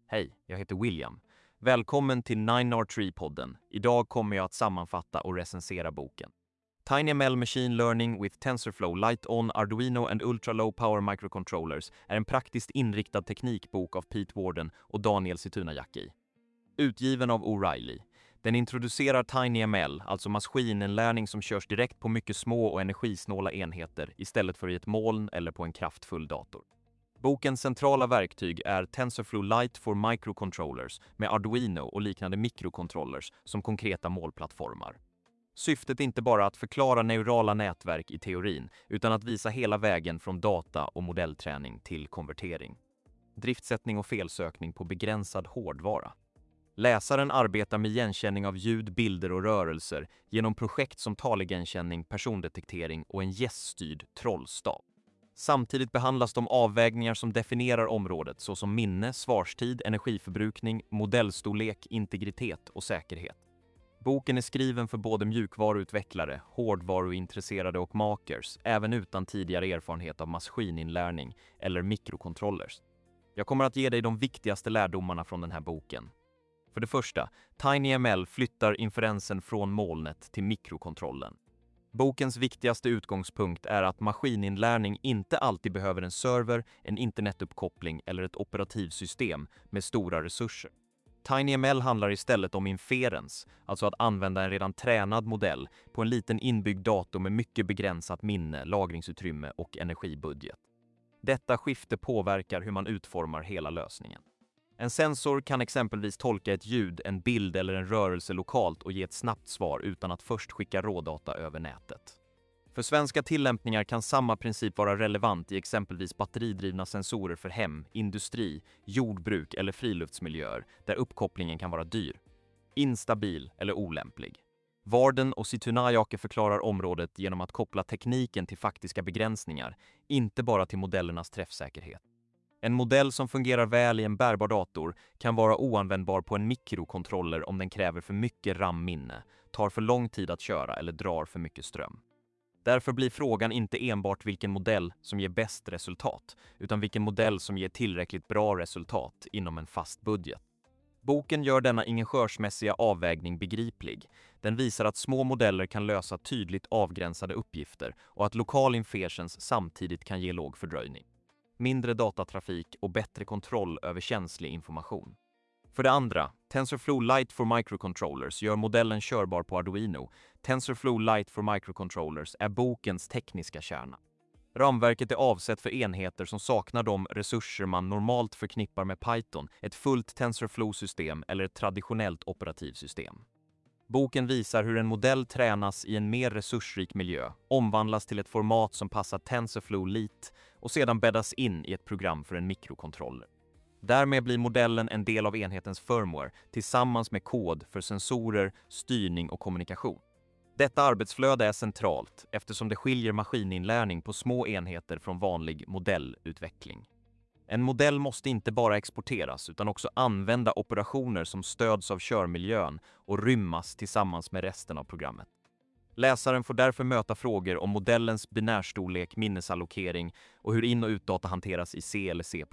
Hej, jag heter William. Välkommen till 9R3-podden. Idag kommer jag att sammanfatta och recensera boken. TinyML Machine Learning with TensorFlow Light-On Arduino and Ultra Low Power Microcontrollers är en praktiskt inriktad teknikbok av Pete Warden och Daniel Zitunajaki. Utgiven av O'Reilly. Den introducerar TinyML, alltså maskininlärning som körs direkt på mycket små och energisnåla enheter istället för i ett moln eller på en kraftfull dator. Bokens centrala verktyg är TensorFlow Lite for Microcontrollers med Arduino och liknande mikrocontrollers som konkreta målplattformar. Syftet är inte bara att förklara neurala nätverk i teorin utan att visa hela vägen från data och modellträning till konvertering. Driftsättning och felsökning på begränsad hårdvara. Läsaren arbetar med igenkänning av ljud, bilder och rörelser genom projekt som taligenkänning, persondetektering och en gäststyrd trollstav. Samtidigt behandlas de avvägningar som definierar området såsom minne, svarstid, energiförbrukning, modellstorlek, integritet och säkerhet. Boken är skriven för både mjukvaruutvecklare, hårdvaruintresserade och makers, även utan tidigare erfarenhet av maskininlärning eller mikrocontrollers. Jag kommer att ge dig de viktigaste lärdomarna från den här boken. För det första, TinyML flyttar inferensen från molnet till mikrokontrollen. Bokens viktigaste utgångspunkt är att maskininlärning inte alltid behöver en server, en internetuppkoppling eller ett operativsystem med stora resurser. TinyML handlar istället om inferens, alltså att använda en redan tränad modell på en liten inbyggd dator med mycket begränsat minne, lagringsutrymme och energibudget. Detta skifte påverkar hur man utformar hela lösningen. En sensor kan exempelvis tolka ett ljud, en bild eller en rörelse lokalt och ge ett snabbt svar utan att först skicka rådata över nätet. För svenska tillämpningar kan samma princip vara relevant i exempelvis batteridrivna sensorer för hem, industri, jordbruk eller friluftsmiljöer där uppkopplingen kan vara dyr, instabil eller olämplig. Warden och Zitunajaki förklarar området genom att koppla tekniken till faktiska begränsningar, inte bara till modellernas träffsäkerhet. En modell som fungerar väl i en bärbar dator kan vara oanvändbar på en mikrokontroller om den kräver för mycket RAM-minne, tar för lång tid att köra eller drar för mycket ström. Därför blir frågan inte enbart vilken modell som ger bäst resultat, utan vilken modell som ger tillräckligt bra resultat inom en fast budget. Boken gör denna ingenjörsmässiga avvägning begriplig. Den visar att små modeller kan lösa tydligt avgränsade uppgifter och att lokal inferens samtidigt kan ge låg fördröjning. Mindre datatrafik och bättre kontroll över känslig information. För det andra, TensorFlow Lite for Microcontrollers gör modellen körbar på Arduino. TensorFlow Lite for Microcontrollers är bokens tekniska kärna. Ramverket är avsett för enheter som saknar de resurser man normalt förknippar med Python, ett fullt TensorFlow-system eller ett traditionellt operativsystem. Boken visar hur en modell tränas i en mer resursrik miljö, omvandlas till ett format som passar TensorFlow Lite och sedan bäddas in i ett program för en mikrokontroller. Därmed blir modellen en del av enhetens firmware tillsammans med kod för sensorer, styrning och kommunikation. Detta arbetsflöde är centralt eftersom det skiljer maskininlärning på små enheter från vanlig modellutveckling. En modell måste inte bara exporteras utan också använda operationer som stöds av körmiljön och rymmas tillsammans med resten av programmet. Läsaren får därför möta frågor om modellens binärstorlek, minnesallokering och hur in- och utdata hanteras i C eller C++.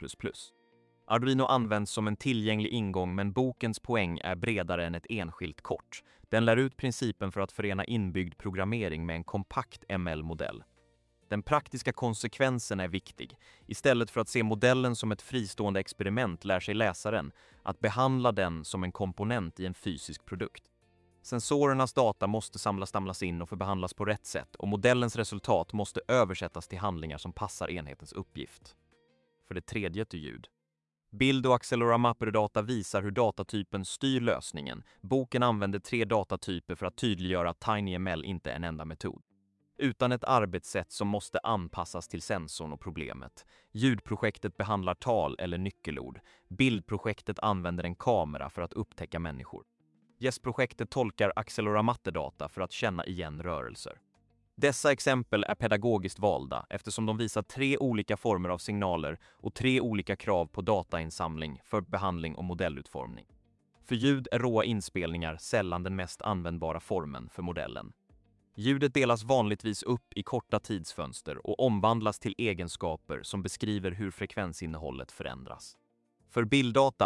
Arduino används som en tillgänglig ingång, men bokens poäng är bredare än ett enskilt kort. Den lär ut principen för att förena inbyggd programmering med en kompakt ML-modell. Den praktiska konsekvensen är viktig. Istället för att se modellen som ett fristående experiment lär sig läsaren att behandla den som en komponent i en fysisk produkt. Sensorernas data måste samlas in och förbehandlas på rätt sätt, och modellens resultat måste översättas till handlingar som passar enhetens uppgift. För det tredje till ljud. Bild- och accelerometer-data visar hur datatypen styr lösningen. Boken använder 3 datatyper för att tydliggöra att TinyML inte är en enda metod, utan ett arbetssätt som måste anpassas till sensorn och problemet. Ljudprojektet behandlar tal eller nyckelord. Bildprojektet använder en kamera för att upptäcka människor. Gästprojektet tolkar accelerometerdata för att känna igen rörelser. Dessa exempel är pedagogiskt valda eftersom de visar 3 olika former av signaler och 3 olika krav på datainsamling för behandling och modellutformning. För ljud är råa inspelningar sällan den mest användbara formen för modellen. Ljudet delas vanligtvis upp i korta tidsfönster och omvandlas till egenskaper som beskriver hur frekvensinnehållet förändras. För bilddata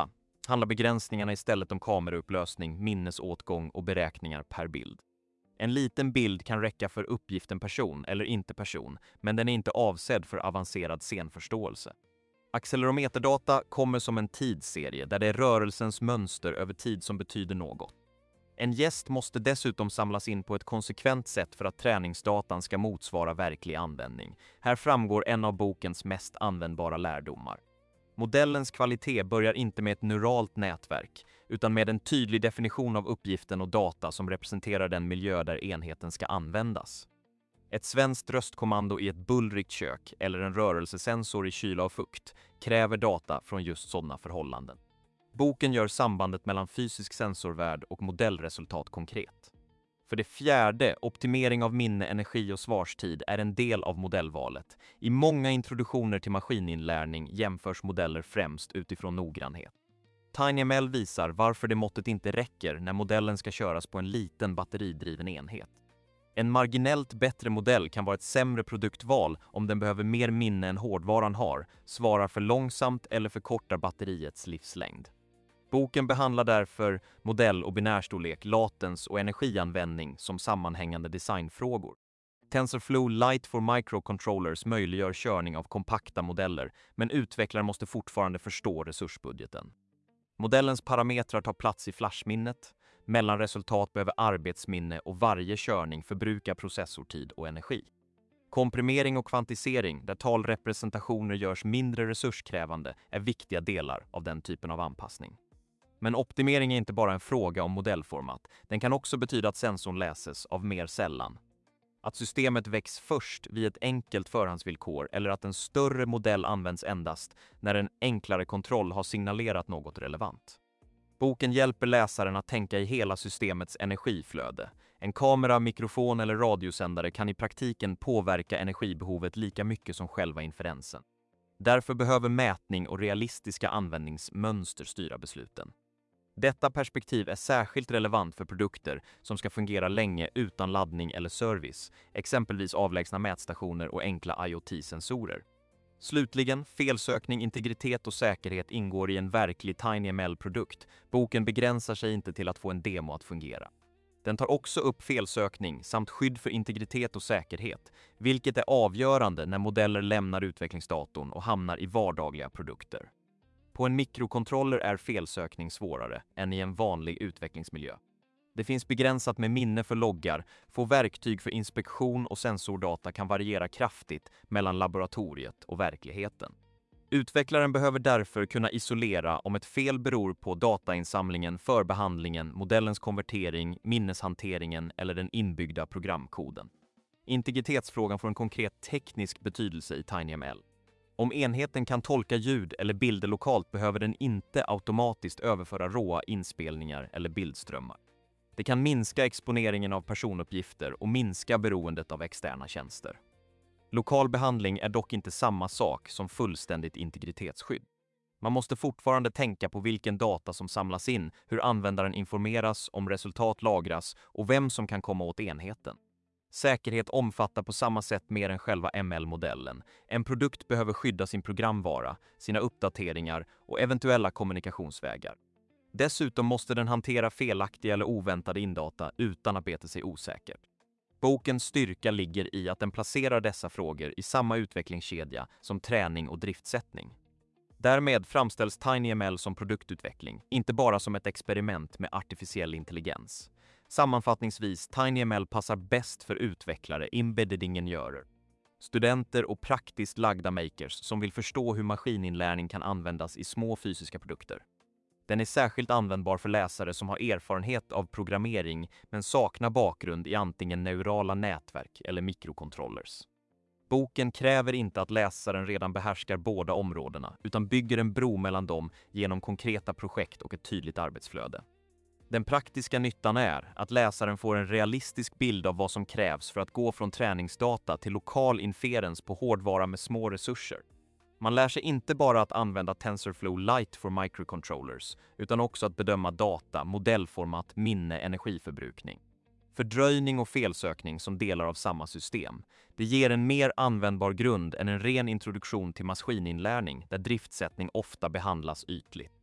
handlar begränsningarna istället om kameraupplösning, minnesåtgång och beräkningar per bild. En liten bild kan räcka för uppgiften person eller inte person, men den är inte avsedd för avancerad scenförståelse. Accelerometerdata kommer som en tidsserie där det är rörelsens mönster över tid som betyder något. En gäst måste dessutom samlas in på ett konsekvent sätt för att träningsdatan ska motsvara verklig användning. Här framgår en av bokens mest användbara lärdomar. Modellens kvalitet börjar inte med ett neuralt nätverk, utan med en tydlig definition av uppgiften och data som representerar den miljö där enheten ska användas. Ett svenskt röstkommando i ett bullrigt kök eller en rörelsesensor i kyla och fukt kräver data från just sådana förhållanden. Boken gör sambandet mellan fysisk sensorvärld och modellresultat konkret. För det fjärde, optimering av minne, energi och svarstid är en del av modellvalet. I många introduktioner till maskininlärning jämförs modeller främst utifrån noggrannhet. TinyML visar varför det måttet inte räcker när modellen ska köras på en liten batteridriven enhet. En marginellt bättre modell kan vara ett sämre produktval om den behöver mer minne än hårdvaran har, svarar för långsamt eller förkortar batteriets livslängd. Boken behandlar därför modell- och binärstorlek, latens och energianvändning som sammanhängande designfrågor. TensorFlow Lite for Microcontrollers möjliggör körning av kompakta modeller, men utvecklaren måste fortfarande förstå resursbudgeten. Modellens parametrar tar plats i flashminnet, mellanresultat behöver arbetsminne och varje körning förbrukar processortid och energi. Komprimering och kvantisering, där talrepresentationer görs mindre resurskrävande, är viktiga delar av den typen av anpassning. Men optimering är inte bara en fråga om modellformat, den kan också betyda att sensorn läses av mer sällan. Att systemet väcks först vid ett enkelt förhandsvillkor eller att en större modell används endast när en enklare kontroll har signalerat något relevant. Boken hjälper läsaren att tänka i hela systemets energiflöde. En kamera, mikrofon eller radiosändare kan i praktiken påverka energibehovet lika mycket som själva inferensen. Därför behöver mätning och realistiska användningsmönster styra besluten. Detta perspektiv är särskilt relevant för produkter som ska fungera länge utan laddning eller service, exempelvis avlägsna mätstationer och enkla IoT-sensorer. Slutligen, felsökning, integritet och säkerhet ingår i en verklig TinyML-produkt. Boken begränsar sig inte till att få en demo att fungera. Den tar också upp felsökning samt skydd för integritet och säkerhet, vilket är avgörande när modeller lämnar utvecklingsdatorn och hamnar i vardagliga produkter. På en mikrokontroller är felsökning svårare än i en vanlig utvecklingsmiljö. Det finns begränsat med minne för loggar, få verktyg för inspektion och sensordata kan variera kraftigt mellan laboratoriet och verkligheten. Utvecklaren behöver därför kunna isolera om ett fel beror på datainsamlingen, förbehandlingen, modellens konvertering, minneshanteringen eller den inbyggda programkoden. Integritetsfrågan får en konkret teknisk betydelse i TinyML. Om enheten kan tolka ljud eller bilder lokalt behöver den inte automatiskt överföra råa inspelningar eller bildströmmar. Det kan minska exponeringen av personuppgifter och minska beroendet av externa tjänster. Lokal behandling är dock inte samma sak som fullständigt integritetsskydd. Man måste fortfarande tänka på vilken data som samlas in, hur användaren informeras, om resultat lagras och vem som kan komma åt enheten. Säkerhet omfattar på samma sätt mer än själva ML-modellen. En produkt behöver skydda sin programvara, sina uppdateringar och eventuella kommunikationsvägar. Dessutom måste den hantera felaktiga eller oväntade indata utan att bete sig osäkert. Bokens styrka ligger i att den placerar dessa frågor i samma utvecklingskedja som träning och driftsättning. Därmed framställs TinyML som produktutveckling, inte bara som ett experiment med artificiell intelligens. Sammanfattningsvis, TinyML passar bäst för utvecklare, embedded-ingenjörer, studenter och praktiskt lagda makers som vill förstå hur maskininlärning kan användas i små fysiska produkter. Den är särskilt användbar för läsare som har erfarenhet av programmering men saknar bakgrund i antingen neurala nätverk eller mikrocontrollers. Boken kräver inte att läsaren redan behärskar båda områdena utan bygger en bro mellan dem genom konkreta projekt och ett tydligt arbetsflöde. Den praktiska nyttan är att läsaren får en realistisk bild av vad som krävs för att gå från träningsdata till lokal inferens på hårdvara med små resurser. Man lär sig inte bara att använda TensorFlow Lite for Microcontrollers, utan också att bedöma data, modellformat, minne, energiförbrukning. Fördröjning och felsökning som delar av samma system. Det ger en mer användbar grund än en ren introduktion till maskininlärning där driftsättning ofta behandlas ytligt.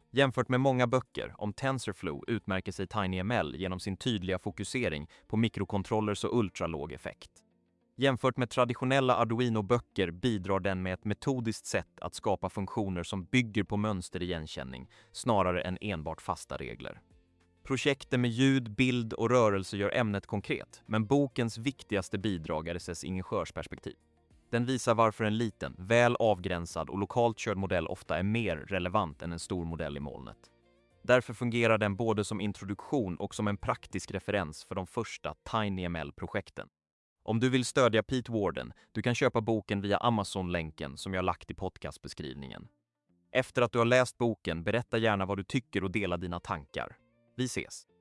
Jämfört med många böcker om TensorFlow utmärker sig TinyML genom sin tydliga fokusering på mikrocontrollers och ultralåg effekt. Jämfört med traditionella Arduino-böcker bidrar den med ett metodiskt sätt att skapa funktioner som bygger på mönsterigenkänning snarare än enbart fasta regler. Projekten med ljud, bild och rörelse gör ämnet konkret, men bokens viktigaste bidrag är dess ingenjörsperspektiv. Den visar varför en liten, väl avgränsad och lokalt körd modell ofta är mer relevant än en stor modell i molnet. Därför fungerar den både som introduktion och som en praktisk referens för de första TinyML-projekten. Om du vill stödja Pete Warden, du kan köpa boken via Amazon-länken som jag lagt i podcastbeskrivningen. Efter att du har läst boken, berätta gärna vad du tycker och dela dina tankar. Vi ses!